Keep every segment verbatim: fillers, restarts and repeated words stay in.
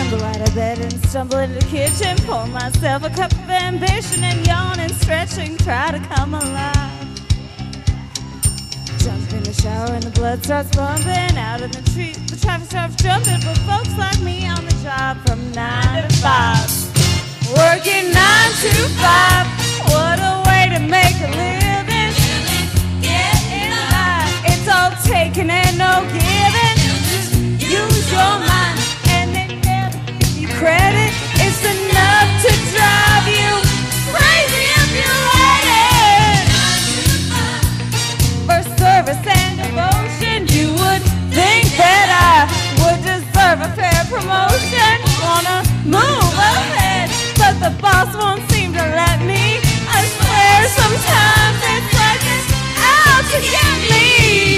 Scramble out of bed and stumble into the kitchen, pour myself a cup of ambition and yawn and stretching, try to come alive. Jump in the shower and the blood starts pumping. Out in the street, the traffic starts jumping. But folks like me on the job from nine to five, working nine to five. What a way to make a living. Getting by. It's all taking and no giving. Just use your mind and they never give you credit. It's enough to drive you crazy if you're ready. For service and devotion, you would think that I would deserve a fair promotion. Wanna move ahead, but the boss won't seem to let me. I swear sometimes it's like it's out to get me.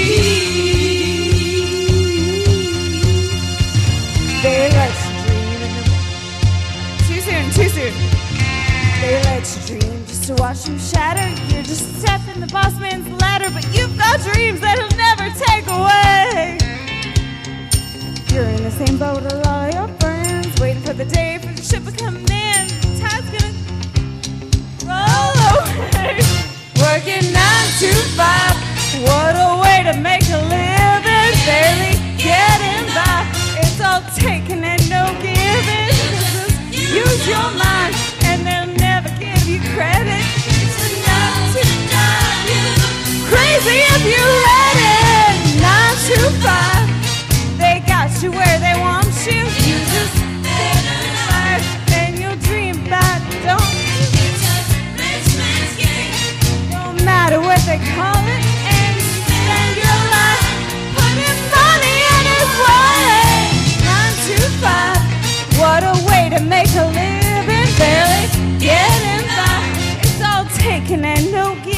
They let you dream in the too soon, too soon. They let you dream just to watch you shatter. You're just stepping the boss man's ladder, but you've got dreams that he'll never take away. You're in the same boat as all of your friends, waiting for the day for the ship to come in. The tide's gonna roll away. Working nine to five, what a way to make a living. Barely getting by, it's all taking and no giving. Just use your mind and they'll never give you credit. It's enough to drive you crazy if you let it. Nine to five, they got you where they want you. You just sit aside, then you'll dream about it, don't you? It's a rich man's game. No matter what they call it, and spend your life putting money in his way. Nine to five, what a way to make a living. Barely getting by, it's all taken and no giving.